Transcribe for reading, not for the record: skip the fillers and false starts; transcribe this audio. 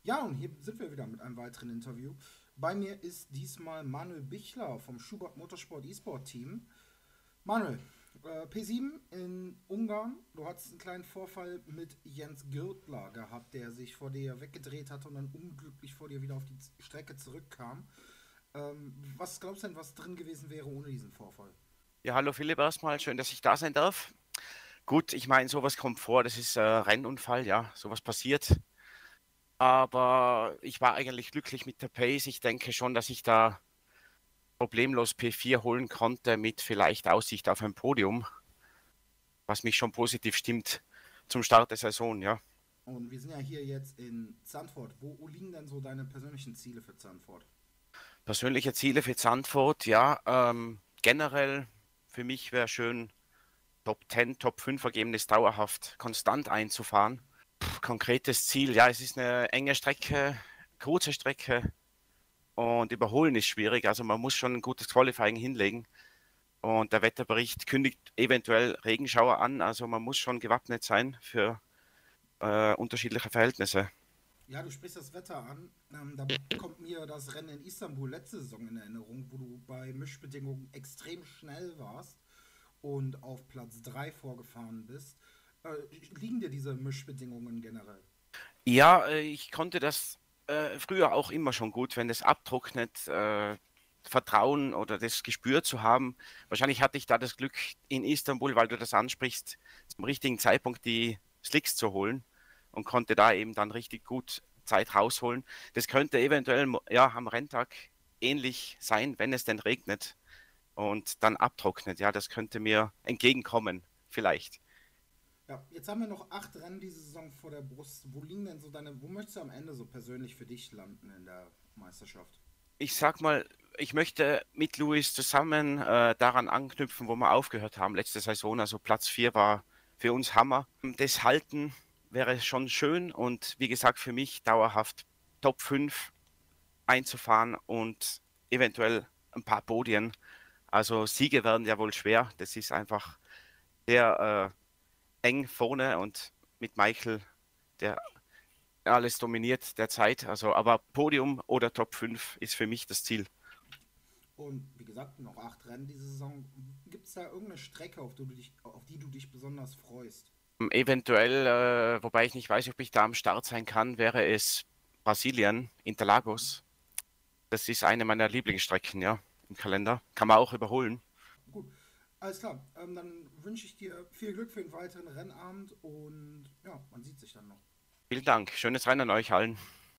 Ja, und hier sind wir wieder mit einem weiteren Interview. Bei mir ist diesmal Manuel Bichler vom Schubert Motorsport E-Sport Team. Manuel, P7 in Ungarn. Du hattest einen kleinen Vorfall mit Jens Gürtler gehabt, der sich vor dir weggedreht hat und dann unglücklich vor dir wieder auf die Strecke zurückkam. Was glaubst du denn, was drin gewesen wäre ohne diesen Vorfall? Ja, hallo Philipp erstmal, schön, dass ich da sein darf. Gut, ich meine, sowas kommt vor, das ist Rennunfall, ja, sowas passiert. Aber ich war eigentlich glücklich mit der Pace. Ich denke schon, dass ich da problemlos P4 holen konnte mit vielleicht Aussicht auf ein Podium, was mich schon positiv stimmt zum Start der Saison, ja. Und wir sind ja hier jetzt in Zandvoort. Wo liegen denn so deine persönlichen Ziele für Zandvoort? Persönliche Ziele für Zandvoort, ja, generell für mich wäre schön, Top 10, Top 5 Ergebnis dauerhaft konstant einzufahren. Konkretes Ziel, ja, es ist eine enge Strecke, kurze Strecke und überholen ist schwierig. Also man muss schon ein gutes Qualifying hinlegen. Und der Wetterbericht kündigt eventuell Regenschauer an. Also man muss schon gewappnet sein für unterschiedliche Verhältnisse. Ja, du sprichst das Wetter an. Da kommt mir das Rennen in Istanbul letzte Saison in Erinnerung, wo du bei Mischbedingungen extrem schnell warst und auf Platz 3 vorgefahren bist. Äh, Liegen dir diese Mischbedingungen generell? Ja, ich konnte das früher auch immer schon gut, wenn es abtrocknet, Vertrauen oder das Gespür zu haben. Wahrscheinlich hatte ich da das Glück in Istanbul, weil du das ansprichst, zum richtigen Zeitpunkt die Slicks zu holen und konnte da eben dann richtig gut Zeit rausholen. Das könnte eventuell ja am Renntag ähnlich sein, wenn es denn regnet und dann abtrocknet. Ja, das könnte mir entgegenkommen, vielleicht. Ja, jetzt haben wir noch 8 Rennen diese Saison vor der Brust. Wo liegen denn so wo möchtest du am Ende so persönlich für dich landen in der Meisterschaft? Ich sag mal, ich möchte mit Luis zusammen daran anknüpfen, wo wir aufgehört haben letzte Saison. Also Platz 4 war für uns Hammer. Das Halten wäre schon schön und wie gesagt für mich dauerhaft Top 5 einzufahren und eventuell ein paar Podien. Also Siege werden ja wohl schwer. Das ist einfach sehr eng vorne und mit Michael, der alles dominiert derzeit. Also, aber Podium oder Top 5 ist für mich das Ziel. Und wie gesagt, noch 8 Rennen diese Saison. Gibt es da irgendeine Strecke, auf die du dich besonders freust? Eventuell, wobei ich nicht weiß, ob ich da am Start sein kann, wäre es Brasilien, Mhm. Interlagos. Das ist eine meiner Lieblingsstrecken, ja, im Kalender. Kann man auch überholen. Gut, alles klar. Dann wünsche ich dir viel Glück für den weiteren Rennabend und ja, man sieht sich dann noch. Vielen Dank. Schönes Rennen an euch allen.